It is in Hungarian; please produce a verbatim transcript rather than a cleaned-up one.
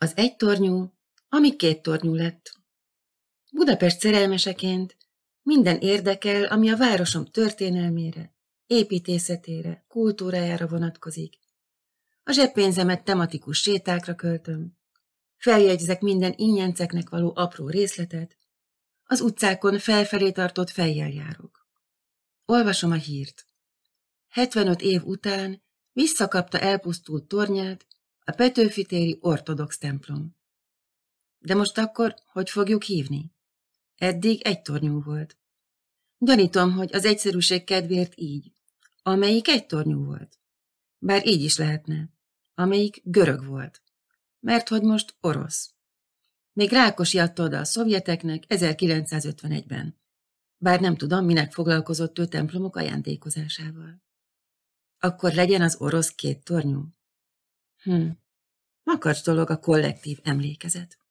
Az egy tornyú, ami két tornyú lett. Budapest szerelmeseként minden érdekel, ami a városom történelmére, építészetére, kultúrájára vonatkozik. A zseppénzemet tematikus sétákra költöm, feljegyzek minden ingyenceknek való apró részletet, az utcákon felfelé tartott fejjel járok. Olvasom a hírt. hetvenöt év után visszakapta elpusztult tornyát a Petőfi téri ortodox templom. De most akkor hogy fogjuk hívni? Eddig egy tornyú volt. Gyanítom, hogy az egyszerűség kedvéért így, amelyik egy tornyú volt. Bár így is lehetne, amelyik görög volt, mert hogy most orosz. Még Rákosi adta oda a szovjeteknek ezerkilencszázötvenegyben, bár nem tudom, minek foglalkozott ő templomok ajándékozásával. Akkor legyen az orosz két tornyú? Hm, makacs dolog a kollektív emlékezet.